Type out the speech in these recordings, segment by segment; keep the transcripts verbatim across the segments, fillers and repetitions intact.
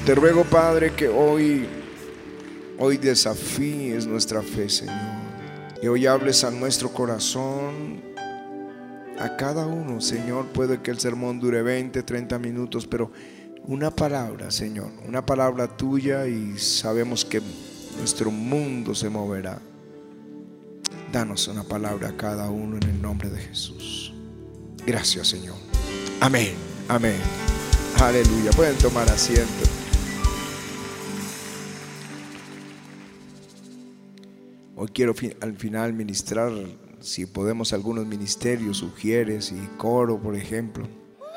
Te ruego, Padre, que hoy, hoy desafíes nuestra fe, Señor, y hoy hables a nuestro corazón, a cada uno, Señor. Puede que el sermón dure veinte, treinta minutos, pero una palabra, Señor, una palabra tuya, y sabemos que nuestro mundo se moverá. Danos una palabra a cada uno en el nombre de Jesús. Gracias, Señor. Amén, amén. Aleluya. Pueden tomar asiento. Hoy quiero al final ministrar, si podemos, algunos ministerios, sugieres y coro, por ejemplo.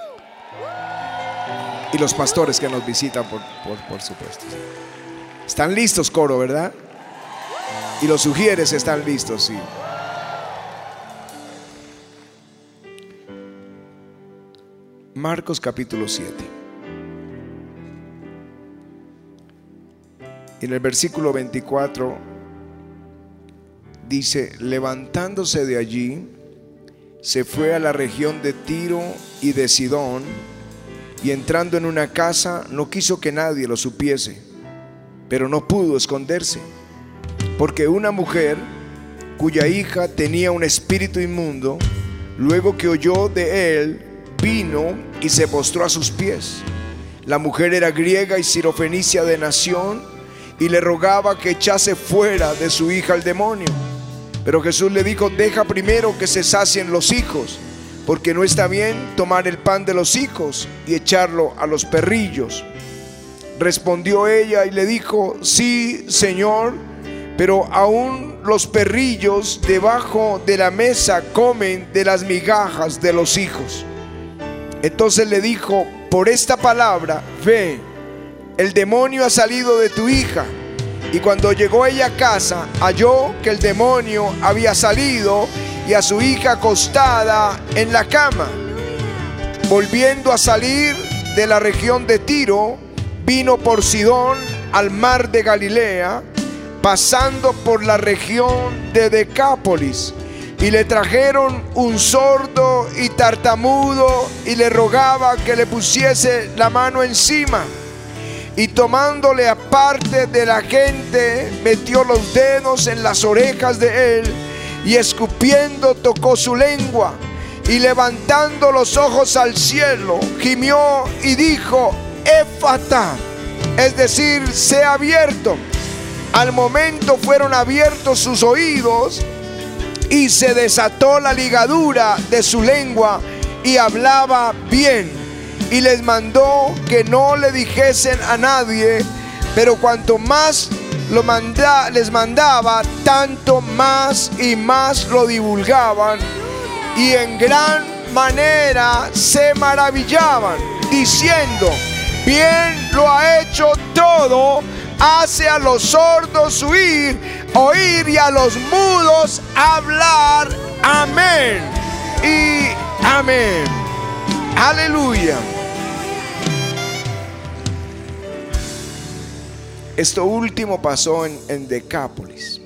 Y los pastores que nos visitan, por, por, por supuesto. ¿Están listos, coro, verdad? Y los sugieres están listos, sí. Marcos capítulo siete. En el versículo veinticuatro dice: levantándose de allí, se fue a la región de Tiro y de Sidón, y entrando en una casa no quiso que nadie lo supiese, pero no pudo esconderse, porque una mujer cuya hija tenía un espíritu inmundo, luego que oyó de él, vino y se postró a sus pies. La mujer era griega y sirofenicia de nación, y le rogaba que echase fuera de su hija el demonio. Pero Jesús le dijo: deja primero que se sacien los hijos, porque no está bien tomar el pan de los hijos y echarlo a los perrillos. Respondió ella y le dijo: sí, Señor, pero aún los perrillos debajo de la mesa comen de las migajas de los hijos. Entonces le dijo: por esta palabra, ve, el demonio ha salido de tu hija. Y cuando llegó ella a casa, halló que el demonio había salido y a su hija acostada en la cama. Volviendo a salir de la región de Tiro, vino por Sidón al mar de Galilea, pasando por la región de Decápolis. Y le trajeron un sordo y tartamudo, y le rogaba que le pusiese la mano encima. Y tomándole aparte de la gente, metió los dedos en las orejas de él, y escupiendo tocó su lengua. Y levantando los ojos al cielo, gimió y dijo: Éfata, es decir, sea abierto. Al momento fueron abiertos sus oídos, y se desató la ligadura de su lengua, y hablaba bien. Y les mandó que no le dijesen a nadie, pero cuanto más lo manda, les mandaba, tanto más y más lo divulgaban, y en gran manera se maravillaban, diciendo: bien lo ha hecho todo, hace a los sordos oír, oír y a los mudos hablar. Amén y amén. Aleluya. Esto último pasó en, en Decápolis.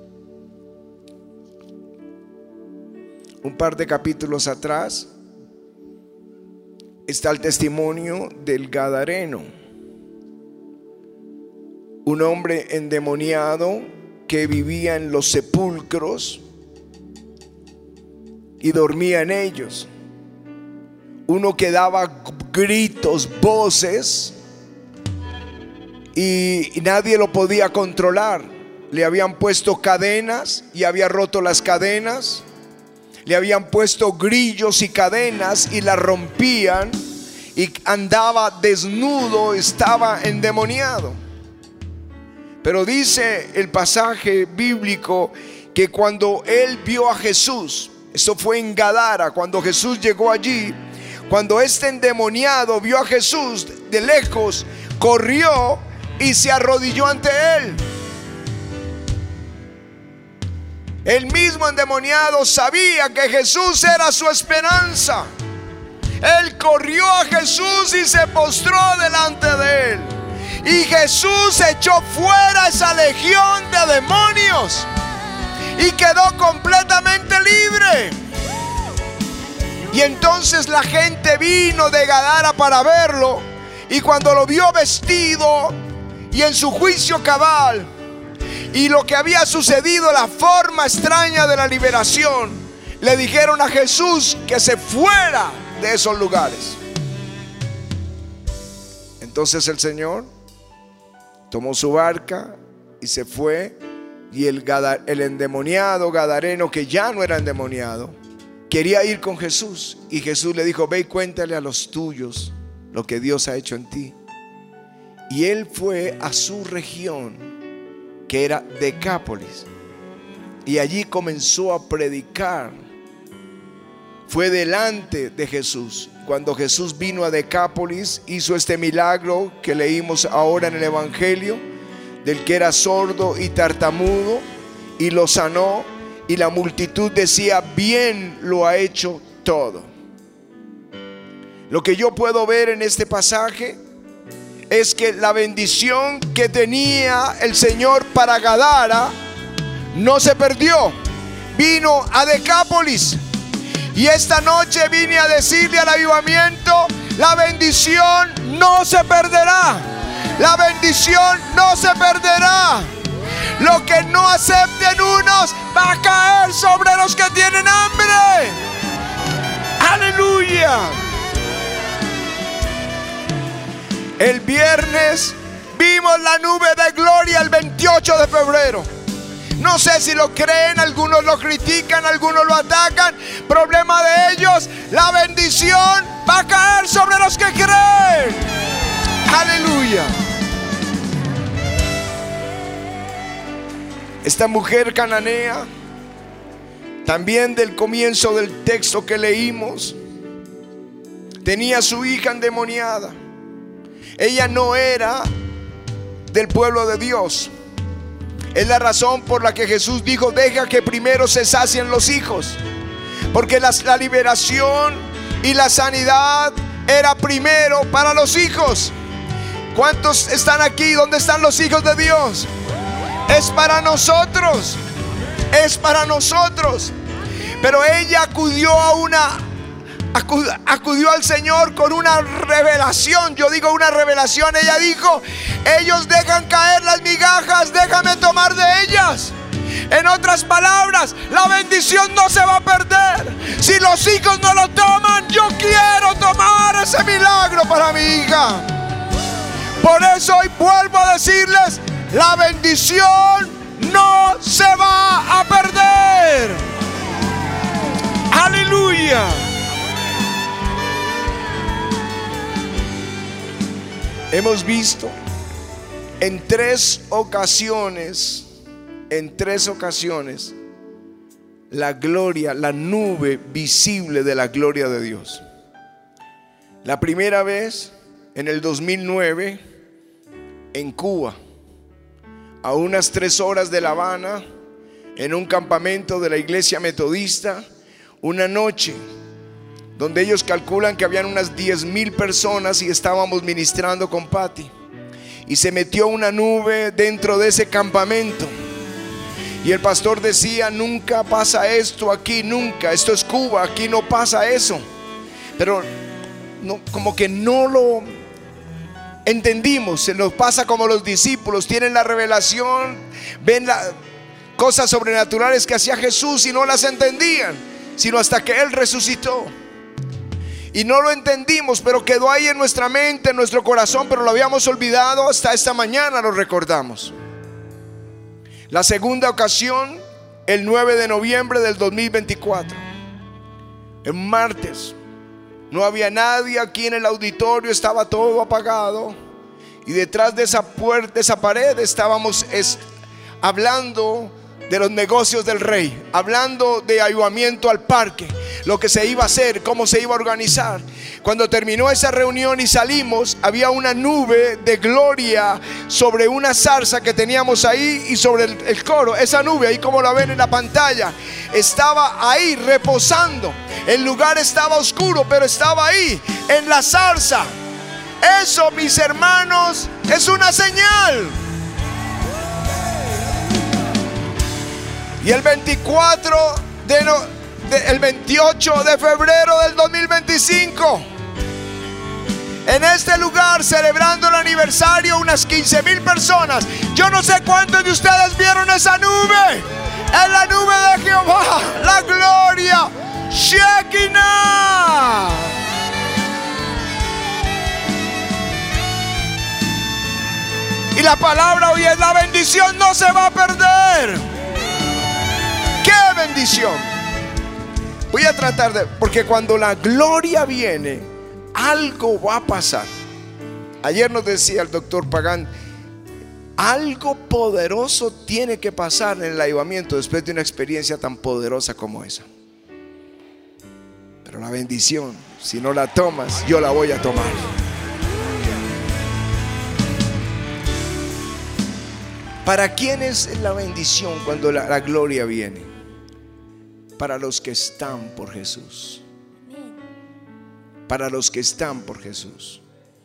Un par de capítulos atrás está el testimonio del Gadareno, un hombre endemoniado que vivía en los sepulcros y dormía en ellos. Uno que daba gritos, voces, y nadie lo podía controlar. Le habían puesto cadenas y había roto las cadenas. Le habían puesto grillos y cadenas y las rompían, y andaba desnudo, estaba endemoniado. Pero dice el pasaje bíblico que cuando él vio a Jesús, esto fue en Gadara, cuando Jesús llegó allí, cuando este endemoniado vio a Jesús de lejos, corrió y se arrodilló ante él. El mismo endemoniado sabía que Jesús era su esperanza. Él corrió a Jesús y se postró delante de él. Y Jesús echó fuera esa legión de demonios y quedó completamente libre. Y entonces la gente vino de Gadara para verlo, Y cuando lo vio vestido y en su juicio cabal, y lo que había sucedido, la forma extraña de la liberación, le dijeron a Jesús que se fuera de esos lugares. Entonces el Señor tomó su barca y se fue. Y el, el endemoniado gadareno, que ya no era endemoniado, quería ir con Jesús. Y Jesús le dijo: ve y cuéntale a los tuyos lo que Dios ha hecho en ti. Y él fue a su región, que era Decápolis, y allí comenzó a predicar. Fue delante de Jesús. Cuando Jesús vino a Decápolis, hizo este milagro que leímos ahora en el Evangelio, del que era sordo y tartamudo, y lo sanó, y la multitud decía: bien lo ha hecho todo. Lo que yo puedo ver en este pasaje es que la bendición que tenía el Señor para Gadara no se perdió. Vino a Decápolis, y esta noche vine a decirle al avivamiento: la bendición no se perderá. La bendición no se perderá. Lo que no acepten unos va a caer sobre los que tienen hambre. Aleluya. El viernes vimos la nube de gloria el veintiocho de febrero. No sé si lo creen, algunos lo critican, algunos lo atacan. Problema de ellos. La bendición va a caer sobre los que creen. Aleluya. Esta mujer cananea, también del comienzo del texto que leímos, tenía a su hija endemoniada. Ella no era del pueblo de Dios. Es la razón por la que Jesús dijo: deja que primero se sacien los hijos. Porque la, la liberación y la sanidad era primero para los hijos. ¿Cuántos están aquí? ¿Dónde están los hijos de Dios? Es para nosotros. Es para nosotros. Pero ella acudió a una acudió, acudió al Señor con una revelación. Yo digo una revelación. Ella dijo: ellos dejan caer las migajas, déjame tomar de ellas. En otras palabras, la bendición no se va a perder. Si los hijos no lo toman, yo quiero tomar ese milagro para mi hija. Por eso hoy vuelvo a decirles: la bendición no se va a perder. Aleluya. Hemos visto en tres ocasiones, en tres ocasiones, la gloria, la nube visible de la gloria de Dios. La primera vez en el dos mil nueve en Cuba, a unas tres horas de La Habana, en un campamento de la iglesia metodista, una noche donde ellos calculan que habían unas diez mil personas, y estábamos ministrando con Patti, y se metió una nube dentro de ese campamento, y el pastor decía: nunca pasa esto aquí, nunca, esto es Cuba, aquí no pasa eso. Pero no, como que no lo entendimos. Se nos pasa como los discípulos, tienen la revelación, ven las cosas sobrenaturales que hacía Jesús y no las entendían, sino hasta que Él resucitó. Y no lo entendimos, pero quedó ahí en nuestra mente, en nuestro corazón, pero lo habíamos olvidado. Hasta esta mañana lo recordamos. La segunda ocasión, el nueve de noviembre del dos mil veinticuatro, en martes. No había nadie aquí en el auditorio, estaba todo apagado, y detrás de esa puerta, de esa pared, estábamos es, hablando de los negocios del Rey, hablando de avivamiento al parque, lo que se iba a hacer, cómo se iba a organizar. Cuando terminó esa reunión y salimos, había una nube de gloria sobre una zarza que teníamos ahí y sobre el, el coro. Esa nube, ahí como la ven en la pantalla, estaba ahí reposando. El lugar estaba oscuro, pero estaba ahí en la zarza. Eso, mis hermanos, es una señal. Y el veinticuatro de, no, de el veintiocho de febrero del dos mil veinticinco, En este lugar, celebrando el aniversario, unas quince mil personas. Yo no sé cuántos de ustedes vieron esa nube. Es la nube de Jehová, la gloria, Shekinah. Y la palabra hoy es: la bendición no se va a perder. ¡Qué bendición! Voy a tratar de, porque cuando la gloria viene, algo va a pasar. Ayer nos decía el doctor Pagán, algo poderoso tiene que pasar en el avivamiento después de una experiencia tan poderosa como esa. Pero la bendición, si no la tomas, yo la voy a tomar. ¿Para quién es la bendición cuando la, la gloria viene? Para los que están por Jesús. Para los que están por Jesús.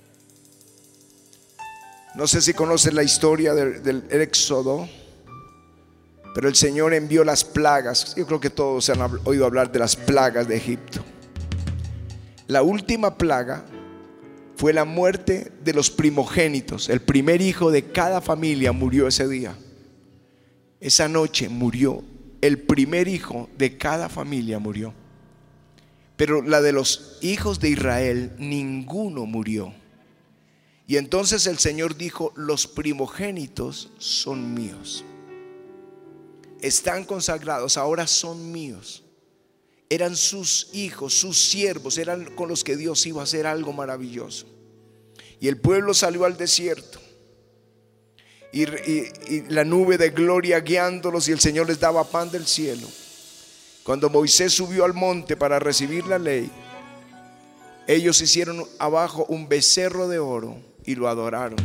No sé si conocen la historia del, del Éxodo, pero el Señor envió las plagas. Yo creo que todos han oído hablar de las plagas de Egipto. La última plaga fue la muerte de los primogénitos. El primer hijo de cada familia murió ese día. Esa noche murió. El primer hijo de cada familia murió. Pero la de los hijos de Israel, ninguno murió. Y entonces el Señor dijo: los primogénitos son míos. Están consagrados, ahora son míos. Eran sus hijos, sus siervos, eran con los que Dios iba a hacer algo maravilloso. Y el pueblo salió al desierto. Y, y, y la nube de gloria guiándolos, y el Señor les daba pan del cielo. Cuando Moisés subió al monte para recibir la ley, ellos hicieron abajo un becerro de oro y lo adoraron.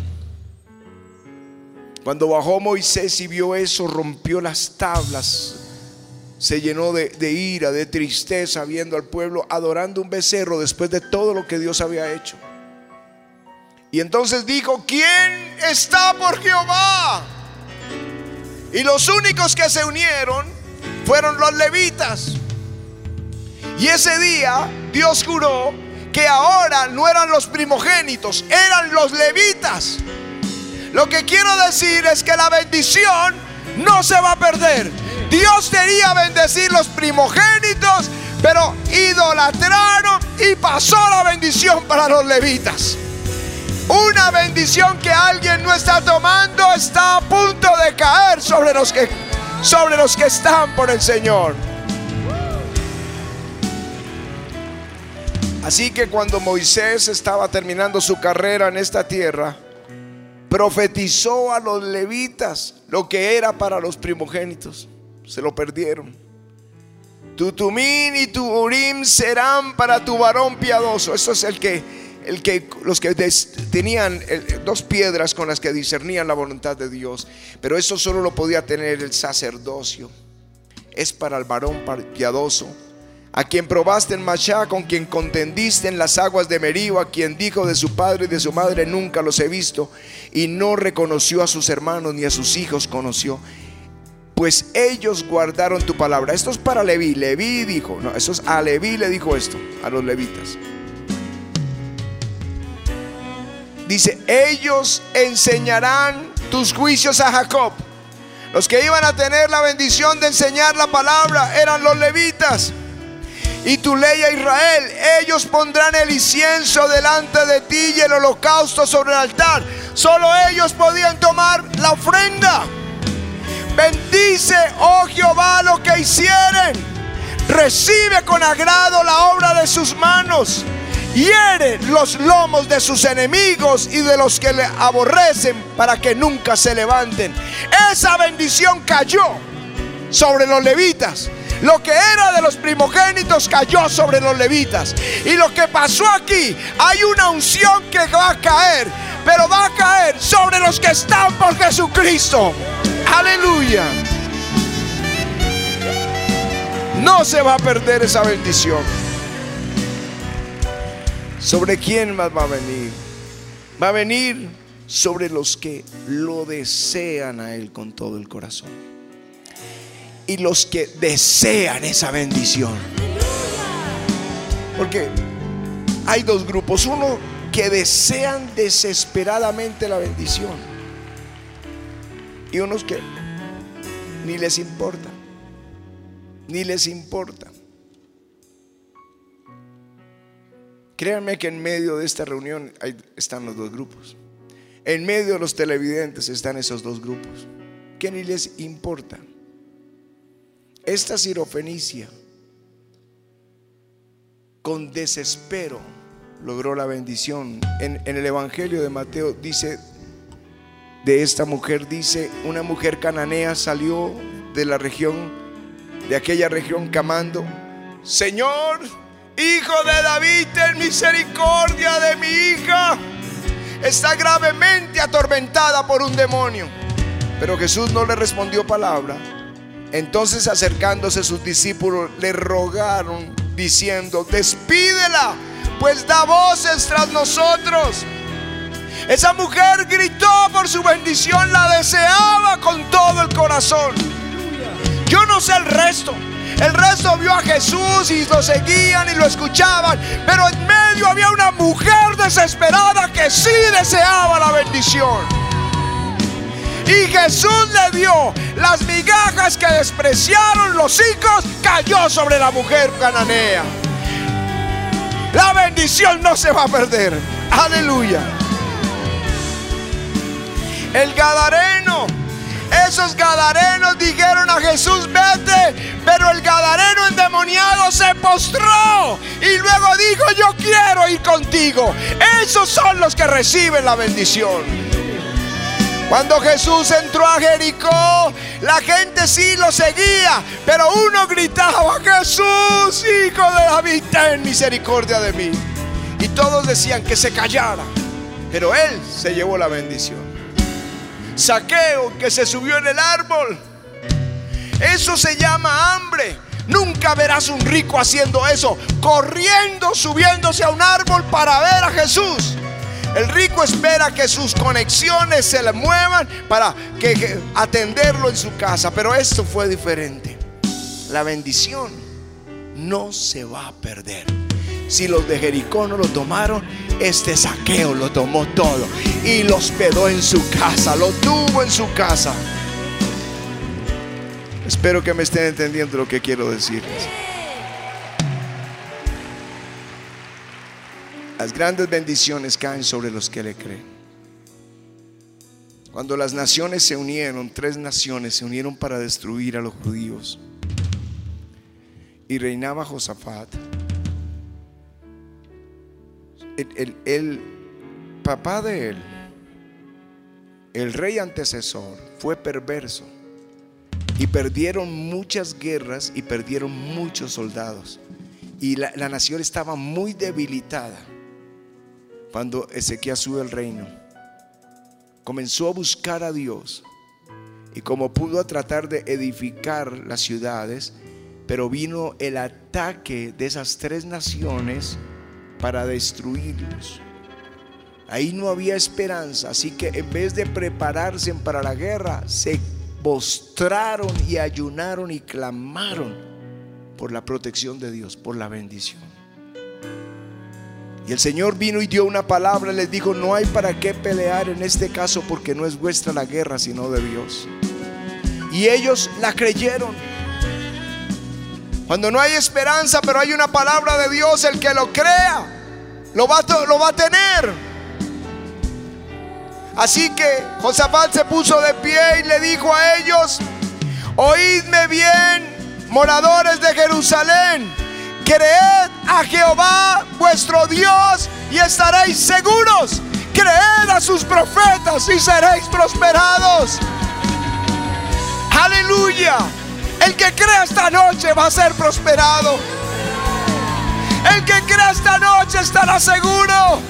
Cuando bajó Moisés y vio eso, rompió las tablas. Se llenó de, de ira, de tristeza, viendo al pueblo adorando un becerro después de todo lo que Dios había hecho. Y entonces dijo: ¿quién está por Jehová? Y los únicos que se unieron fueron los levitas. Y ese día Dios juró que ahora no eran los primogénitos, eran los levitas. Lo que quiero decir es que la bendición no se va a perder. Dios quería bendecir los primogénitos, pero idolatraron y pasó la bendición para los levitas. Una bendición que alguien no está tomando está a punto de caer sobre los que, sobre los que están por el Señor. Así que cuando Moisés estaba terminando su carrera en esta tierra, profetizó a los levitas lo que era para los primogénitos. Se lo perdieron. Tu tumín y tu urim serán para tu varón piadoso. Eso es el que, el que los que des, tenían el, dos piedras con las que discernían la voluntad de Dios. Pero eso solo lo podía tener el sacerdocio. Es para el varón piadoso, a quien probaste en Machá, con quien contendiste en las aguas de Meriba, a quien dijo de su padre y de su madre: nunca los he visto. Y no reconoció a sus hermanos ni a sus hijos conoció, pues ellos guardaron tu palabra. Esto es para Leví. Leví dijo, no, eso es a Leví le dijo esto, a los levitas. Dice: ellos enseñarán tus juicios a Jacob. Los que iban a tener la bendición de enseñar la palabra eran los levitas. Y tu ley a Israel. Ellos pondrán el incienso delante de ti y el holocausto sobre el altar. Solo ellos podían tomar la ofrenda. Bendice, oh Jehová, lo que hicieren. Recibe con agrado la obra de sus manos. Hiere los lomos de sus enemigos y de los que le aborrecen, para que nunca se levanten. Esa bendición cayó sobre los levitas. Lo que era de los primogénitos cayó sobre los levitas. Y lo que pasó aquí, hay una unción que va a caer, pero va a caer sobre los que están por Jesucristo. Aleluya. No se va a perder esa bendición. ¿Sobre quién más va a venir? Va a venir sobre los que lo desean a Él con todo el corazón. Y los que desean esa bendición. Porque hay dos grupos. Uno que desean desesperadamente la bendición, y unos que ni les importa, ni les importa. Créanme que en medio de esta reunión ahí están los dos grupos. En medio de los televidentes están esos dos grupos que ni les importa. Esta sirofenicia con desespero logró la bendición. En, en el Evangelio de Mateo dice de esta mujer, dice: una mujer cananea salió de la región, de aquella región, clamando: Señor, Hijo de David, ten misericordia de mi hija, está gravemente atormentada por un demonio. Pero Jesús no le respondió palabra. Entonces, acercándose sus discípulos, le rogaron diciendo: despídela, pues da voces tras nosotros. Esa mujer gritó por su bendición, la deseaba con todo el corazón. Yo no sé el resto. El resto vio a Jesús y lo seguían y lo escuchaban, pero en medio había una mujer desesperada que sí deseaba la bendición. Y Jesús le dio las migajas que despreciaron los hijos, cayó sobre la mujer cananea. La bendición no se va a perder. Aleluya. El gadareno, esos gadarenos dijeron a Jesús: vete. Pero el gadareno endemoniado se postró y luego dijo: yo quiero ir contigo. Esos son los que reciben la bendición. Cuando Jesús entró a Jericó, la gente sí lo seguía, pero uno gritaba: Jesús, Hijo de David, ten misericordia de mí. Y todos decían que se callara, pero él se llevó la bendición. Zaqueo, que se subió en el árbol, eso se llama hambre. Nunca verás un rico haciendo eso, corriendo, subiéndose a un árbol para ver a Jesús. El rico espera que sus conexiones se le muevan para que, que atenderlo en su casa. Pero esto fue diferente. La bendición no se va a perder. Si los de Jericó no lo tomaron, este Zaqueo lo tomó todo y lo hospedó en su casa, lo tuvo en su casa. Espero que me estén entendiendo lo que quiero decirles. Las grandes bendiciones caen sobre los que le creen. Cuando las naciones se unieron, tres naciones se unieron para destruir a los judíos, y reinaba Josafat. El, el, el papá de él, el rey antecesor, fue perverso, y perdieron muchas guerras y perdieron muchos soldados, y la, la nación estaba muy debilitada. Cuando Ezequías sube al reino, comenzó a buscar a Dios, y como pudo, a tratar de edificar las ciudades, pero vino el ataque de esas tres naciones para destruirlos. Ahí no había esperanza, así que en vez de prepararse para la guerra, se postraron y ayunaron y clamaron por la protección de Dios, por la bendición. Y el Señor vino y dio una palabra, les dijo: no hay para qué pelear en este caso, porque no es vuestra la guerra, sino de Dios. Y ellos la creyeron. Cuando no hay esperanza, pero hay una palabra de Dios, el que lo crea lo va, lo va a tener. Así que Josafat se puso de pie y le dijo a ellos: oídme bien, moradores de Jerusalén, creed a Jehová vuestro Dios y estaréis seguros. Creed a sus profetas y seréis prosperados. Aleluya. El que crea esta noche va a ser prosperado. El que crea esta noche estará seguro.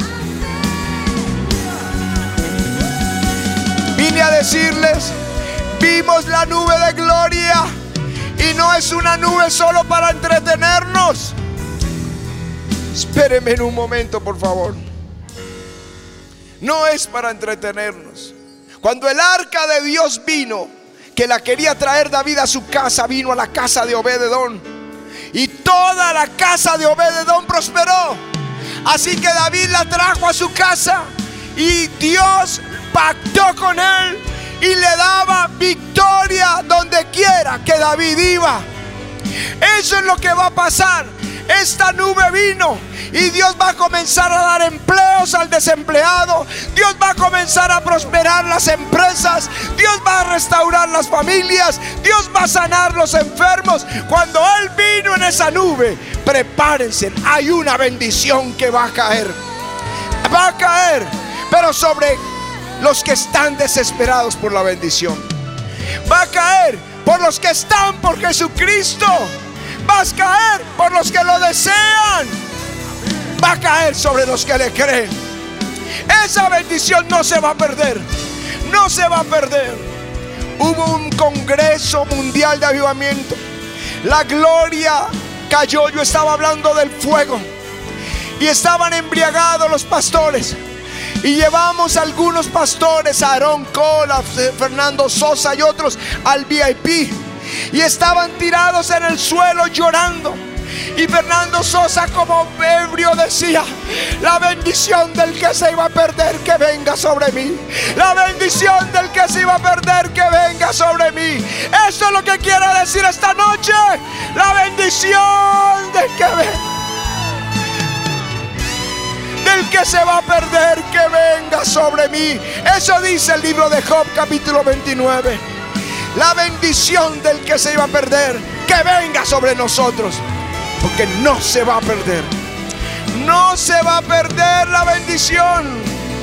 Vine a decirles: vimos la nube de gloria, y no es una nube solo para entretenernos. Espérenme en un momento, por favor. No es para entretenernos. Cuando el arca de Dios vino, que la quería traer David a su casa, vino a la casa de Obed-edom, y toda la casa de Obed-edom prosperó. Así que David la trajo a su casa y Dios pactó con él y le daba victoria donde quiera que David iba. Eso es lo que va a pasar. Esta nube vino y Dios va a comenzar a dar empleos al desempleado. Dios va a comenzar a prosperar las empresas. Dios va a restaurar las familias. Dios va a sanar los enfermos. Cuando Él vino en esa nube, prepárense, hay una bendición que va a caer. Va a caer, pero sobre los que están desesperados por la bendición. Va a caer por los que están por Jesucristo. Va a caer por los que lo desean. Va a caer sobre los que le creen. Esa bendición no se va a perder. No se va a perder. Hubo un congreso mundial de avivamiento. La gloria cayó. Yo estaba hablando del fuego y estaban embriagados los pastores. Y llevamos a algunos pastores, a Aarón Cola, Fernando Sosa y otros, al V I P. Y estaban tirados en el suelo llorando. Y Fernando Sosa, como ebrio, decía: la bendición del que se iba a perder, que venga sobre mí. La bendición del que se iba a perder, que venga sobre mí. Eso es lo que quiere decir esta noche. La bendición del que venga, del que se va a perder, que venga sobre mí. Eso dice el libro de Job, capítulo veintinueve. La bendición del que se iba a perder, que venga sobre nosotros, porque no se va a perder. No se va a perder la bendición.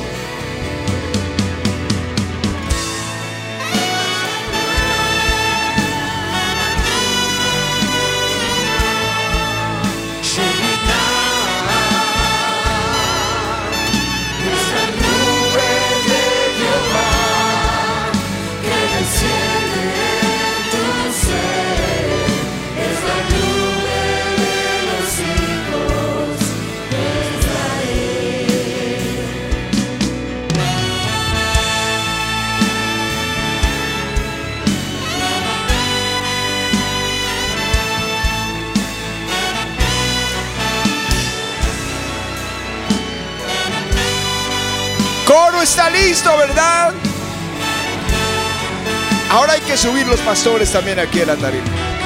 Coro está listo, ¿verdad? Ahora hay que subir los pastores también aquí en la tarima.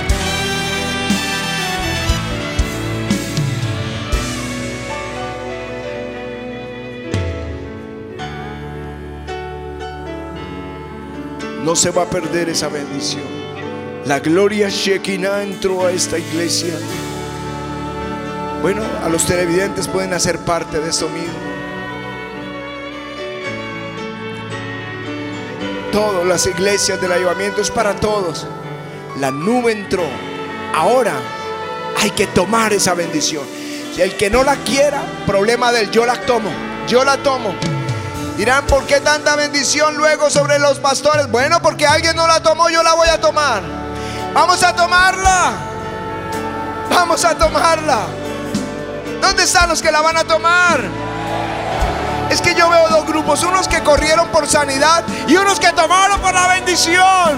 No se va a perder esa bendición. La gloria Shekinah entró a esta iglesia. Bueno, a los televidentes pueden hacer parte de esto mismo. Todas las iglesias del avivamiento es para todos. La nube entró. Ahora hay que tomar esa bendición. Si el que no la quiera, problema del yo la tomo. Yo la tomo. Dirán: ¿por qué tanta bendición luego sobre los pastores? Bueno, porque alguien no la tomó, yo la voy a tomar. Vamos a tomarla. Vamos a tomarla. ¿Dónde están los que la van a tomar? Es que yo veo dos grupos, unos que corrieron por sanidad y unos que tomaron por la bendición.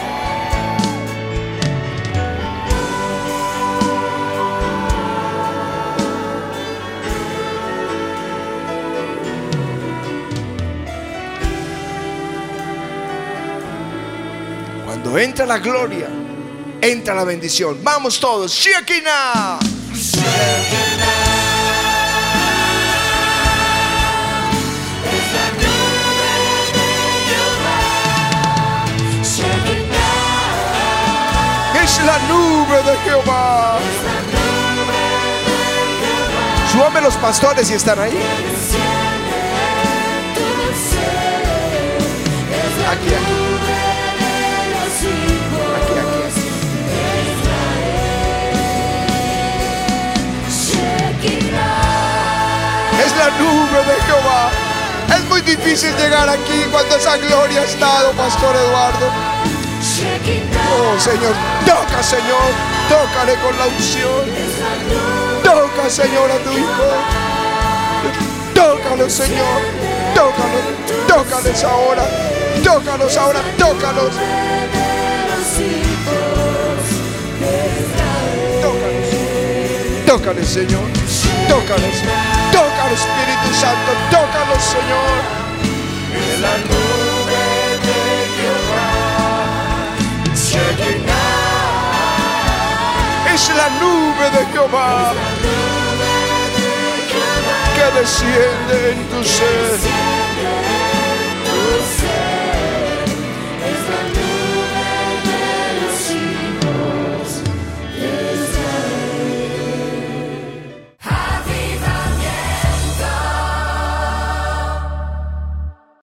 Cuando entra la gloria, entra la bendición. Vamos todos, Shekinah. Shekinah. Es la nube de Jehová. Súbame los pastores si están ahí. Aquí, aquí. Aquí, aquí, aquí. Es la nube de Jehová. Es muy difícil llegar aquí cuando esa gloria ha estado, Pastor Eduardo. Oh Señor, toca, Señor, tócale con la unción. Toca, Señor, a tu hijo. Tócalo, Señor. Tócalos, tócales ahora. Tócalos ahora, tócalos. Tócalos, tócales, Señor. Tócales, tócales. Señor. En la nube de Jehová se llena. Es la nube de Jehová que desciende en tu ser.